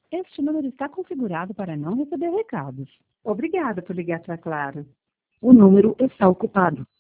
Este número está configurado para não receber recados. Obrigada por ligar para Claro. O número está ocupado.